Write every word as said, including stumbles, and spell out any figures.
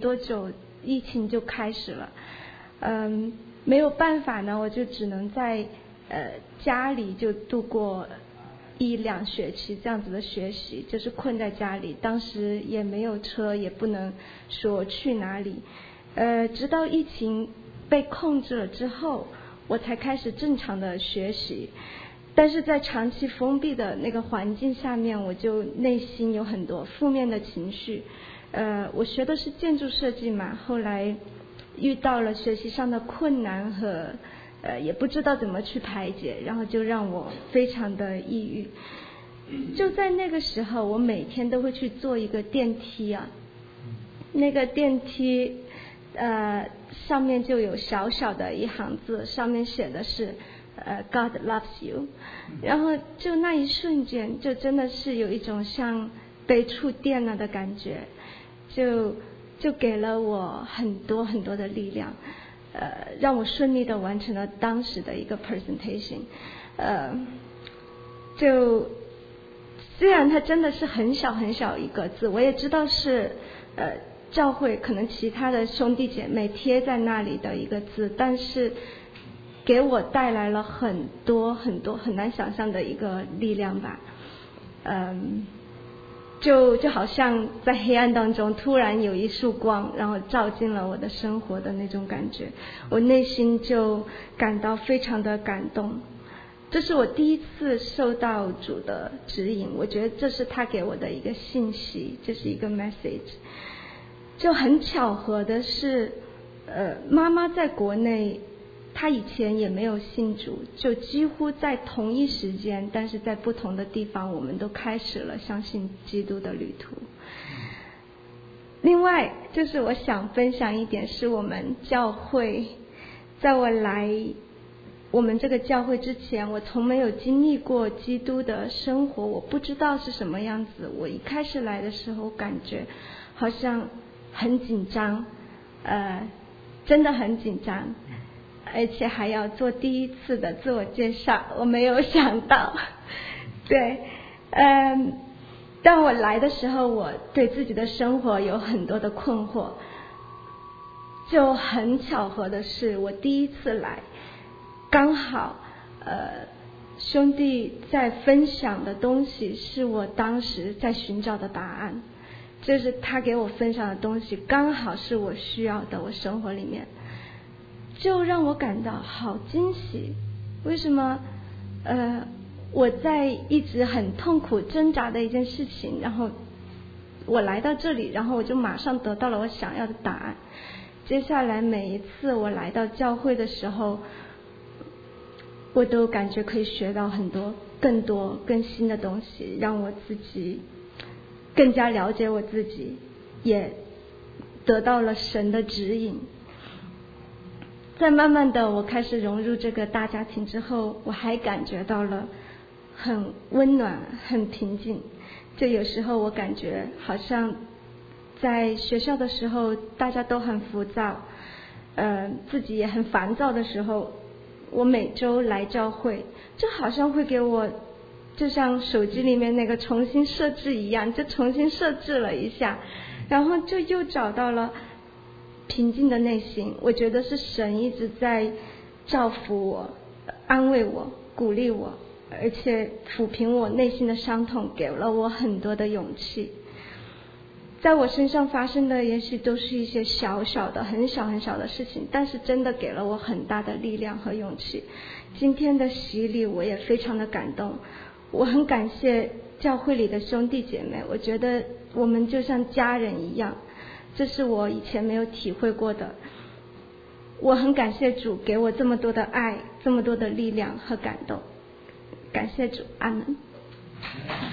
多久疫情就开始了，嗯，没有办法呢，我就只能在呃家里就度过一两学期这样子的学习，就是困在家里，当时也没有车，也不能说去哪里，呃，直到疫情被控制了之后，我才开始正常的学习。但是在长期封闭的那个环境下面，我就内心有很多负面的情绪。呃，我学的是建筑设计嘛，后来遇到了学习上的困难和呃也不知道怎么去排解，然后就让我非常的抑郁。就在那个时候，我每天都会去坐一个电梯啊，那个电梯呃上面就有小小的一行字，上面写的是呃 God loves you， 然后就那一瞬间，就真的是有一种像被触电了的感觉，就就给了我很多很多的力量，呃，让我顺利的完成了当时的一个 presentation， 呃，就虽然它真的是很小很小一个字，我也知道是呃教会可能其他的兄弟姐妹贴在那里的一个字，但是给我带来了很多很多很难想象的一个力量吧，嗯，就就好像在黑暗当中突然有一束光，然后照进了我的生活的那种感觉，我内心就感到非常的感动。这是我第一次受到主的指引，我觉得这是他给我的一个信息，这是一个 message。就很巧合的是，呃，妈妈在国内，她以前也没有信主，就几乎在同一时间，但是在不同的地方，我们都开始了相信基督的旅途。另外，就是我想分享一点，是我们教会，在我来我们这个教会之前，我从没有经历过基督的生活，我不知道是什么样子。我一开始来的时候，感觉好像很紧张，呃，真的很紧张，而且还要做第一次的自我介绍，我没有想到。对，嗯，当我来的时候，我对自己的生活有很多的困惑。就很巧合的是，我第一次来，刚好呃兄弟在分享的东西是我当时在寻找的答案，就是他给我分享的东西刚好是我需要的，我生活里面，就让我感到好惊喜。为什么呃我在一直很痛苦挣扎的一件事情，然后我来到这里，然后我就马上得到了我想要的答案。接下来每一次我来到教会的时候，我都感觉可以学到很多更多更新的东西，让我自己更加了解我自己，也得到了神的指引。在慢慢的我开始融入这个大家庭之后，我还感觉到了很温暖很平静。就有时候我感觉好像在学校的时候大家都很浮躁，呃，自己也很烦躁的时候，我每周来教会，就好像会给我就像手机里面那个重新设置一样，就重新设置了一下，然后就又找到了平静的内心。我觉得是神一直在照拂我，安慰我，鼓励我，而且抚平我内心的伤痛，给了我很多的勇气。在我身上发生的也许都是一些小小的很小很小的事情，但是真的给了我很大的力量和勇气。今天的洗礼我也非常的感动，我很感谢教会里的兄弟姐妹，我觉得我们就像家人一样，这是我以前没有体会过的。我很感谢主给我这么多的爱，这么多的力量和感动，感谢主，阿们。